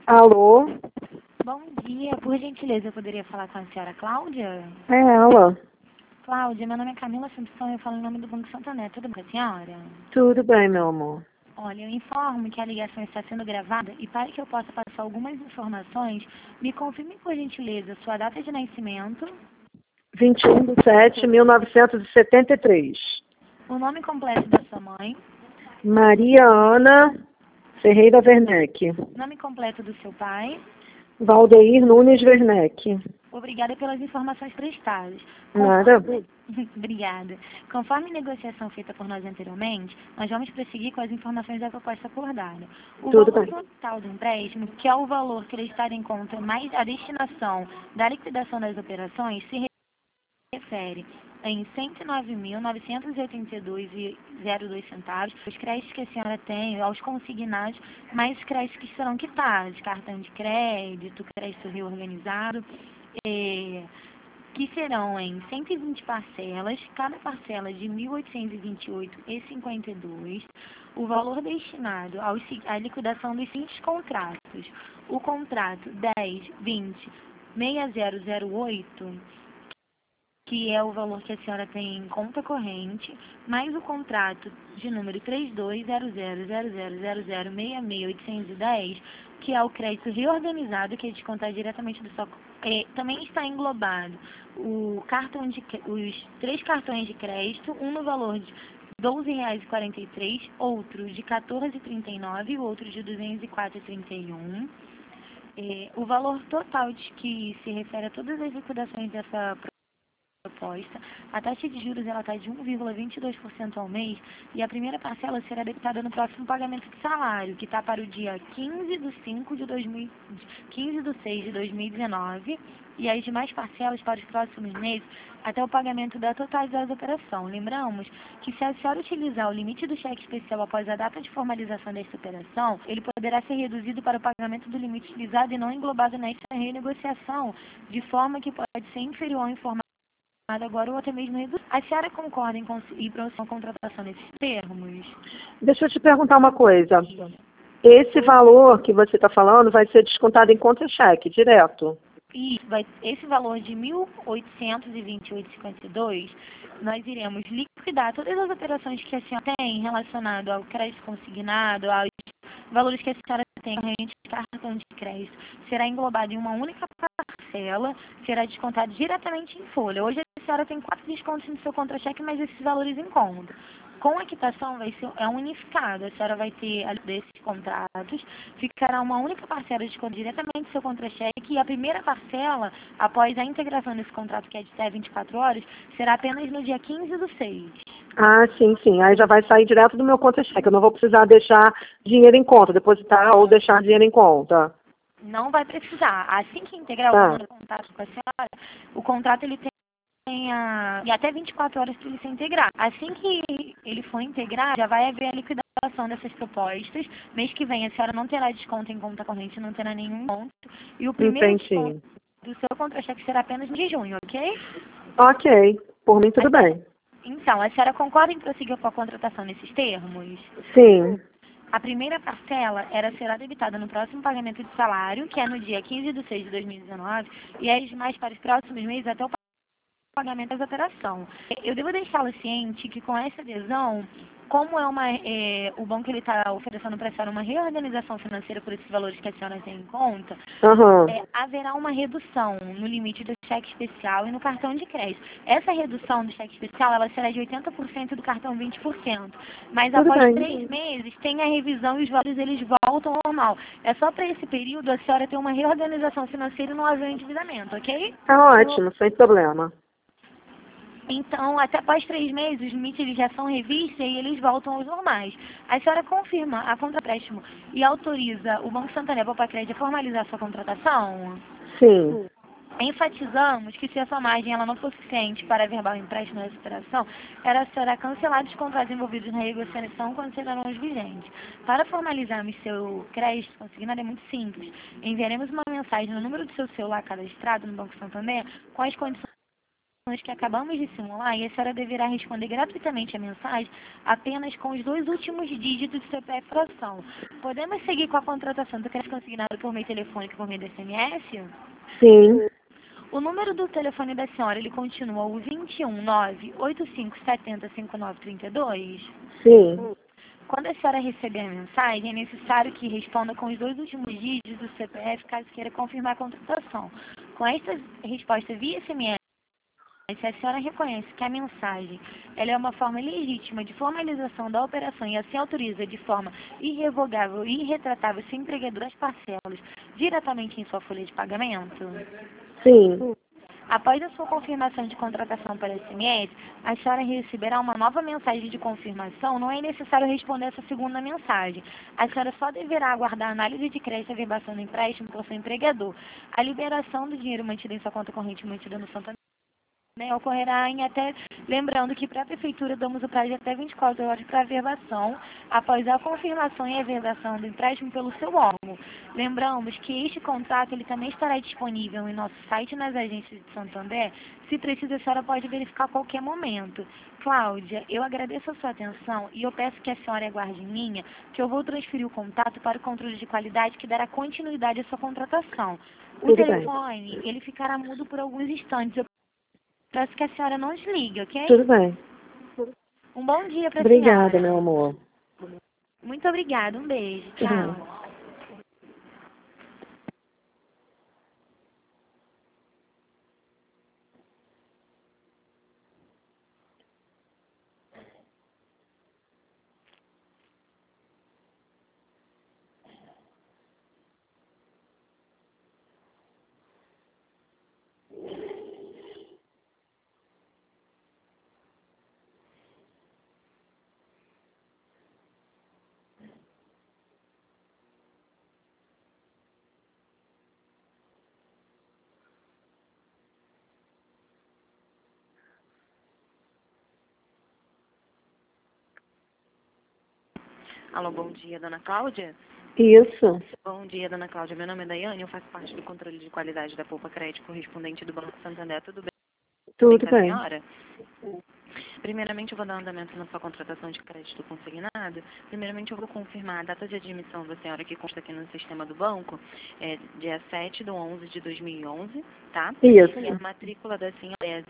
Alô? Bom dia, por gentileza, eu poderia falar com a senhora Cláudia? É ela. Cláudia, meu nome é Camila Simpson e eu falo em nome do Banco Santander. Tudo bem com a senhora? Tudo bem, meu amor. Olha, eu informo que a ligação está sendo gravada e para que eu possa passar algumas informações, me confirme por gentileza sua data de nascimento, 21/7/1973. o nome completo da sua mãe, Maria Ana Ferreira Werneck. nome completo do seu pai. Valdeir Nunes Werneck. Obrigada pelas informações prestadas. Nada. Obrigada. Conforme a negociação feita por nós anteriormente, nós vamos prosseguir com as informações da proposta acordada. O Tudo valor bem. total do empréstimo, que é o valor que ele está em conta mais a destinação da liquidação das operações, se refere em R$ 109.982,02. Os créditos que a senhora tem, aos consignados, mais os créditos que serão quitados, cartão de crédito, crédito reorganizado, que serão em 120 parcelas, cada parcela de R$ 1.828,52. O valor destinado à liquidação dos seguintes contratos. O contrato 10.20.6008, que é o valor que a senhora tem em conta corrente, mais o contrato de número 3200000066.810, que é o crédito reorganizado, que é descontado diretamente do seu... também está englobado os 3 cartões de crédito, um no valor de R$ 12,43, outro de R$ 14,39 e o outro de R$ 204,31. O valor total que se refere a todas as liquidações dessa proposta, a taxa de juros ela está de 1,22% ao mês e a primeira parcela será debitada no próximo pagamento de salário, que está para o dia 15/6 de 2019 e as demais parcelas para os próximos meses até o pagamento da totalidade da operação. Lembramos que se a senhora utilizar o limite do cheque especial após a data de formalização desta operação, ele poderá ser reduzido para o pagamento do limite utilizado e não englobado nesta renegociação, de forma que pode ser inferior ao informado agora ou até mesmo reduzir. A senhora concorda em ir para uma contratação nesses termos? Deixa eu te perguntar uma coisa. Esse valor que você está falando vai ser descontado em contra-cheque, direto? E esse valor de R$ 1.828,52, nós iremos liquidar todas as operações que a senhora tem relacionado ao crédito consignado, aos valores que a senhora tem corrente de cartão de crédito. Será englobado em uma única parcela, será descontado diretamente em folha. Hoje a senhora tem 4 descontos no seu contra-cheque, mas esses valores em conta. Com a quitação é unificado, a senhora vai ter desses contratos, ficará uma única parcela de conta diretamente do seu contra-cheque e a primeira parcela, após a integração desse contrato, que é de até 24 horas, será apenas no dia 15/6. Ah, sim, sim. Aí já vai sair direto do meu contra-cheque. Eu não vou precisar deixar dinheiro em conta, depositar ou deixar dinheiro em conta. Não vai precisar. Assim que integrar, eu vou mandar contato com a senhora, o contrato ele tem e até 24 horas para ele se integrar. Assim que ele for integrar, já vai haver a liquidação dessas propostas. Mês que vem a senhora não terá desconto em conta corrente, não terá nenhum desconto. E o primeiro desconto do seu contra-cheque será apenas de junho, ok? Ok. Por mim, tudo bem. Então, a senhora concorda em prosseguir com a contratação nesses termos? Sim. A primeira parcela será debitada no próximo pagamento de salário, que é no dia 15/6 de 2019, e as demais para os próximos meses até o pagamento da operação. Eu devo deixá-la ciente que com essa adesão, como o banco ele está oferecendo para a senhora uma reorganização financeira por esses valores que a senhora tem em conta, haverá uma redução no limite do cheque especial e no cartão de crédito. Essa redução do cheque especial ela será de 80% do cartão 20%. Mas após 3 meses tem a revisão e os valores eles voltam ao normal. É só para esse período a senhora ter uma reorganização financeira e não haver um endividamento, ok? Tá ótimo, sem problema. Então, até após 3 meses, os limites eles já são revistos e eles voltam aos normais. A senhora confirma a contrapréstimo e autoriza o Banco Santander Popacred a formalizar sua contratação? Sim. Enfatizamos que se a sua margem ela não for suficiente para averbar o empréstimo nessa operação, ela será cancelada os contratos envolvidos na negociação quando serão os vigentes. Para formalizarmos seu crédito consignado é muito simples. Enviaremos uma mensagem no número do seu celular cadastrado no Banco Santander com as condições que acabamos de simular e a senhora deverá responder gratuitamente a mensagem apenas com os 2 últimos dígitos do CPF fração. Podemos seguir com a contratação do crédito consignado por meio telefônico e por meio de SMS? Sim. O número do telefone da senhora, ele continua o 21985705932? Sim. Quando a senhora receber a mensagem, é necessário que responda com os 2 últimos dígitos do CPF, caso queira confirmar a contratação. Com esta resposta via SMS, se a senhora reconhece que a mensagem ela é uma forma legítima de formalização da operação e assim autoriza de forma irrevogável e irretratável seu empregador as parcelas diretamente em sua folha de pagamento, Sim. após a sua confirmação de contratação por SMS, a senhora receberá uma nova mensagem de confirmação. Não é necessário responder essa segunda mensagem. A senhora só deverá aguardar a análise de crédito e averbação do empréstimo pelo seu empregador. A liberação do dinheiro mantido em sua conta corrente mantida no Santander ocorrerá em até, lembrando que para a Prefeitura damos o prazo de até 24 horas para a averbação, após a confirmação e averbação do empréstimo pelo seu órgão. Lembramos que este contrato ele também estará disponível em nosso site e nas agências de Santander. Se precisa, a senhora pode verificar a qualquer momento. Cláudia, eu agradeço a sua atenção e eu peço que a senhora aguarde em linha, que eu vou transferir o contato para o controle de qualidade que dará continuidade à sua contratação. O Tudo bem. telefone, ele ficará mudo por alguns instantes. Eu peço que a senhora não desligue, ok? Tudo bem. Um bom dia para a Obrigada, senhora. meu amor. Muito obrigada, um beijo. Tchau. Tchau. Alô, bom dia, dona Cláudia. Isso. Bom dia, dona Cláudia. Meu nome é Daiane, eu faço parte do controle de qualidade da Poupa Crédito correspondente do Banco Santander. Tudo bem Tudo com a bem. senhora? Primeiramente, eu vou dar andamento na sua contratação de crédito consignado. Primeiramente, eu vou confirmar a data de admissão da senhora que consta aqui no sistema do banco. É dia 7/11/2011, tá? Isso. E a matrícula da senhora é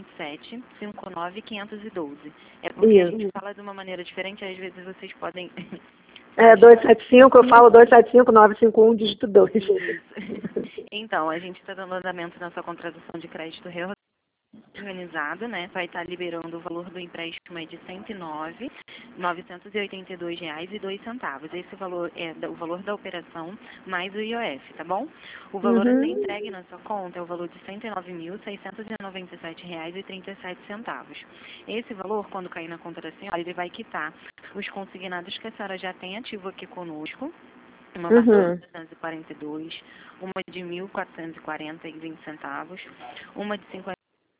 027-59512. É porque a gente fala de uma maneira diferente, às vezes vocês podem... É 275, eu falo 275-951, dígito 2. Então, a gente está dando andamento na sua contratação de crédito reorganizado, né? Vai estar liberando o valor do empréstimo é de R$ 109.982,02. Esse valor é o valor da operação mais o IOF, tá bom? O valor a ser entregue na sua conta é o valor de R$ 109.697,37. Esse valor, quando cair na conta da senhora, ele vai quitar os consignados que a senhora já tem ativo aqui conosco. Uma parcela de 242, uma de R$ 1.440,20, uma de R$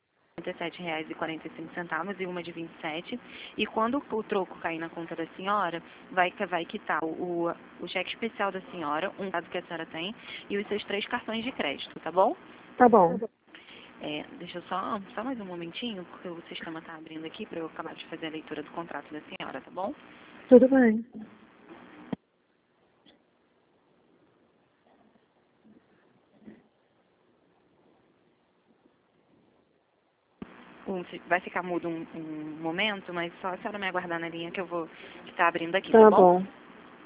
57,45 e uma de 27. E quando o troco cair na conta da senhora, vai quitar o cheque especial da senhora, um caso que a senhora tem, e os seus 3 cartões de crédito, tá bom? Tá bom. Deixa eu só mais um momentinho, porque o sistema está abrindo aqui para eu acabar de fazer a leitura do contrato da senhora, tá bom? Tudo bem. Vai ficar mudo um momento, mas só a senhora me aguardar na linha que eu vou estar abrindo aqui, Tá tá bom? bom.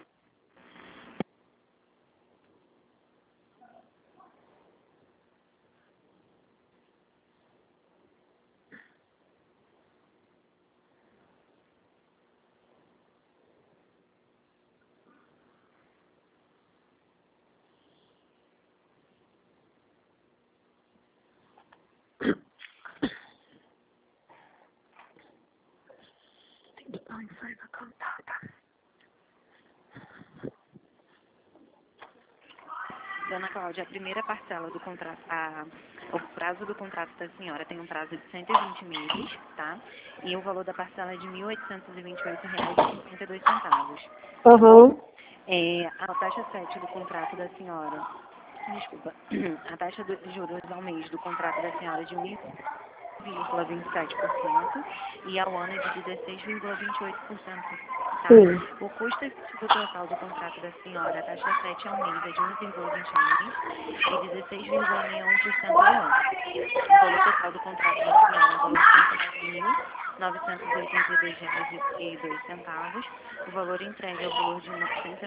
Dona Cláudia, a primeira parcela do contrato, o prazo do contrato da senhora tem um prazo de 120 meses, tá? E o valor da parcela é de R$ 1.828,52. Aham. A taxa 7 do contrato da senhora, desculpa, a taxa de juros ao mês do contrato da senhora é de 0,27% e ao ano é de 16,28%. Tá? Sim. O custo efetivo total do contrato da senhora, a taxa 7 ao mês, é de 1,21 e 16,61% ao ano. O valor total do contrato da senhora é um valor de R$ 109.982,02. O valor entregue é o valor de R$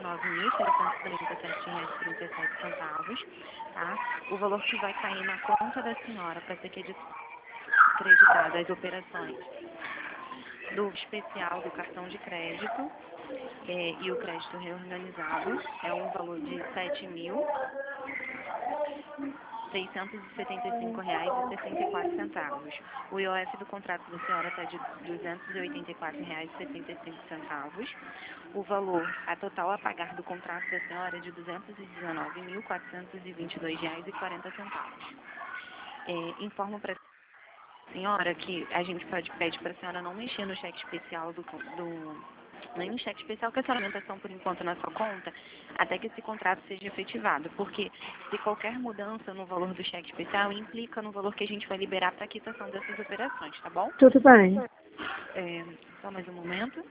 109.637,37. Tá? O valor que vai cair na conta da senhora para ser acreditada as operações do especial do cartão de crédito e o crédito reorganizado é um valor de R$ 7.675,64. O IOF do contrato da senhora está de R$ 284,75. O valor, a total a pagar do contrato da senhora é de R$ 219.422,40. Informo para a senhora que a gente pede para a senhora não mexer no cheque especial nenhum cheque especial que a senhora alimentação por enquanto na sua conta, até que esse contrato seja efetivado, porque se qualquer mudança no valor do cheque especial implica no valor que a gente vai liberar para a quitação dessas operações, tá bom? Tudo bem. Só mais um momento.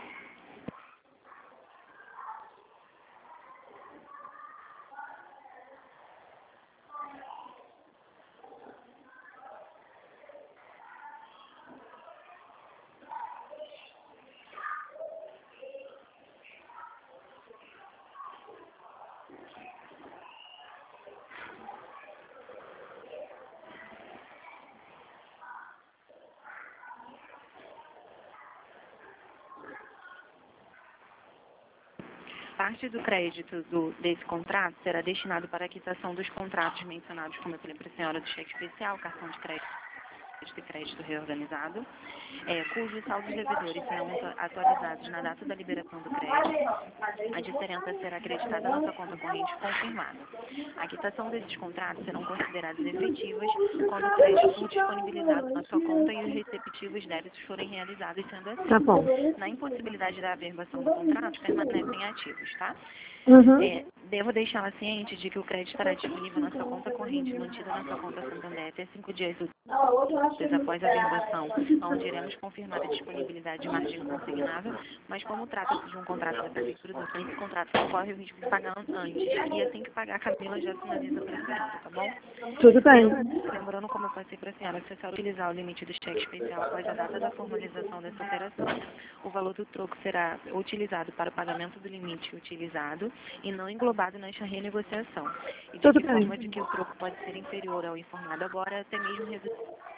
Parte do crédito desse contrato será destinado para a quitação dos contratos mencionados, como eu falei para a senhora, do cheque especial, cartão de crédito reorganizado, cujos saldos devedores serão atualizados na data da liberação do crédito. A diferença será acreditada na sua conta corrente confirmada. A quitação desses contratos serão consideradas efetivas quando o crédito for disponibilizado na sua conta e os respectivos débitos forem realizados, sendo assim. Tá bom. Na impossibilidade da averbação do contrato, permanecem ativos, tá? Uhum. Devo deixá-la ciente de que o crédito estará disponível na sua conta corrente, mantida na sua conta Santander até 5 dias úteis após a averbação, onde iremos confirmar a disponibilidade de margem consignável, mas como trata-se de um contrato da Prefeitura, esse contrato corre o risco de pagar antes, e assim que pagar, a Camila já sinaliza para a senhora, tá bom? Tudo bem. Lembrando, como eu passei para a senhora, que se a senhora utilizar o limite do cheque especial após a data da formalização dessa operação, o valor do troco será utilizado para o pagamento do limite utilizado e não englobado nesta renegociação. E de que forma de que o troco pode ser inferior ao informado agora, até mesmo reduzido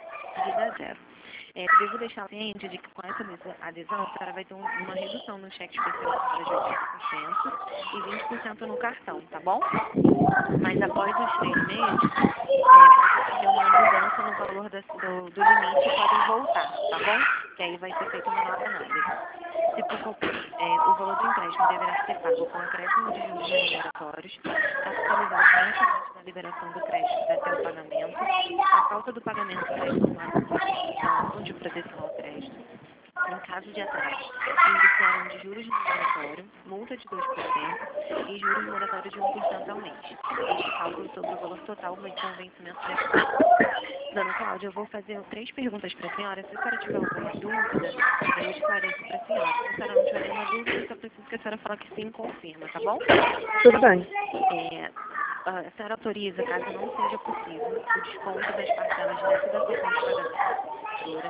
a zero. Devo deixar ciente de que com essa adesão, a senhora vai ter uma redução no cheque especial de 80% e 20% no cartão, tá bom? Mas após os 3 meses, pode ocorrer uma mudança no valor do limite e podem voltar, tá bom? Que aí vai ser feita uma nova análise. Se o valor do empréstimo deverá ser pago com acréscimo de juros remuneratórios, atualizados mensalmente na liberação do crédito até o pagamento. A falta do pagamento será informada no Fundo de Proteção ao Crédito. Em caso de atraso, indiciarão de juros moratórios, multa de 2% e juros moratórios de 1% ao mês. Este cálculo sobre o valor total vai ter um vencimento de acordo. Dona Cláudia, eu vou fazer 3 perguntas para a senhora. Se a senhora tiver alguma dúvida, eu esclareço para a senhora. Se a senhora não tiver nenhuma dúvida, eu só preciso que a senhora fale que sim, confirma, tá bom? Tudo bem. A senhora autoriza, caso não seja possível, o desconto das parcelas direto da sua conta pagadora,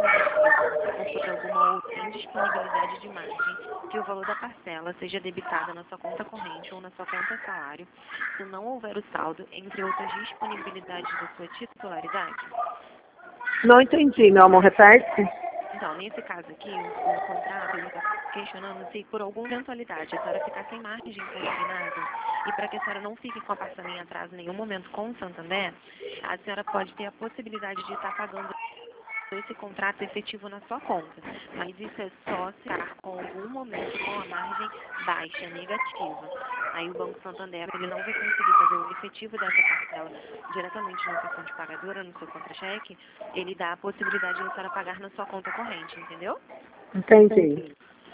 ou por alguma outra indisponibilidade de margem, que o valor da parcela seja debitada na sua conta corrente ou na sua conta salário, se não houver o saldo, entre outras disponibilidades da sua titularidade? Não entendi, meu amor. Repete. Então, nesse caso aqui, o contrato está questionando se por alguma eventualidade a senhora ficar sem margem consignada e para que a senhora não fique com a parcela em atraso em nenhum momento com o Santander, a senhora pode ter a possibilidade de estar pagando esse contrato efetivo na sua conta, mas isso é só se ficar com algum momento com a margem baixa, negativa. Aí o Banco Santander ele não vai conseguir fazer o efetivo dessa parcela diretamente na sua conta pagadora, no seu contra-cheque, ele dá a possibilidade de a senhora pagar na sua conta corrente, entendeu? Entendi.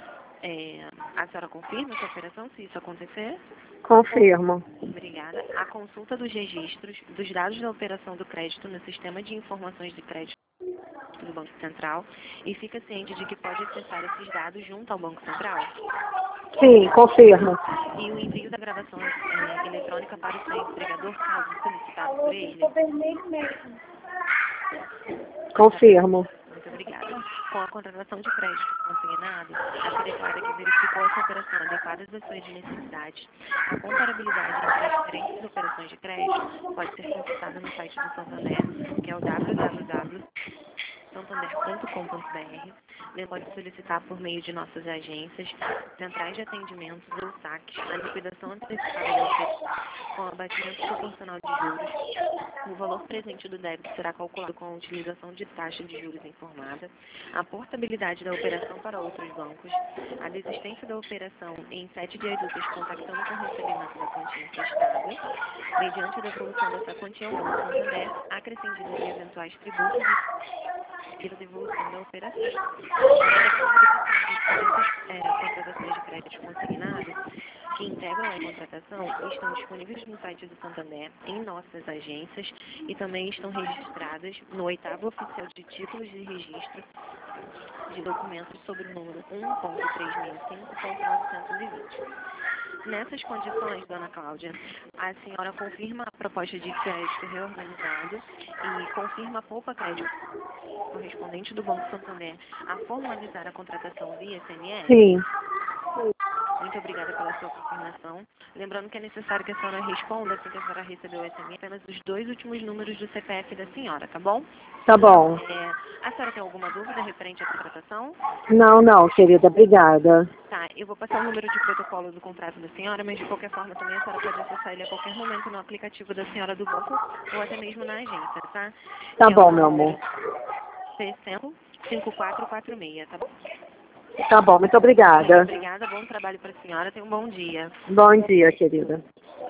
A senhora confirma essa operação, se isso acontecer? Confirmo. Obrigada. A consulta dos registros, dos dados da operação do crédito no sistema de informações de crédito Banco Central e fica ciente de que pode acessar esses dados junto ao Banco Central? Sim, confirmo. E o envio da gravação eletrônica para o seu empregador, caso solicitado por ele? Confirmo. Muito obrigada. Com a contratação de crédito consignado, a se declara que verificou essa operação adequada às suas necessidades. A comparabilidade entre as diferentes operações de crédito pode ser consultada no site do Santander, que é o www.santander.com.br. Você pode solicitar por meio de nossas agências, centrais de atendimentos ou saques, a liquidação antecipada da operação com abatimento proporcional de juros. O valor presente do débito será calculado com a utilização de taxa de juros informada, a portabilidade da operação para outros bancos, a desistência da operação em 7 dias úteis contactando com o recebimento da quantia emprestada, mediante a devolução dessa quantia ao Banco Santander, acrescidos de eventuais tributos e a devolução da operação. Contratações de crédito consignado que integram a contratação estão disponíveis no site do Santander, em nossas agências e também estão registradas no 8º Oficial de Títulos de Registro de Documentos sobre o número 1.3005.920. Nessas condições, dona Cláudia, a senhora confirma a proposta de crédito reorganizado e confirma a polpa crédito correspondente do Banco Santander a formalizar a contratação via SMS? Sim. Muito obrigada pela sua confirmação. Lembrando que é necessário que a senhora responda, assim que a senhora recebeu o SMS, apenas os 2 últimos números do CPF da senhora, tá bom? Tá bom. A senhora tem alguma dúvida referente à contratação? Não, querida, obrigada. Tá, eu vou passar o número de protocolo do contrato da senhora, mas de qualquer forma também a senhora pode acessar ele a qualquer momento no aplicativo da senhora do banco ou até mesmo na agência, tá? Tá bom, meu amor. 5446, tá bom? Tá bom, muito obrigada. Obrigada, bom trabalho para a senhora, tenha um bom dia. Bom dia, querida.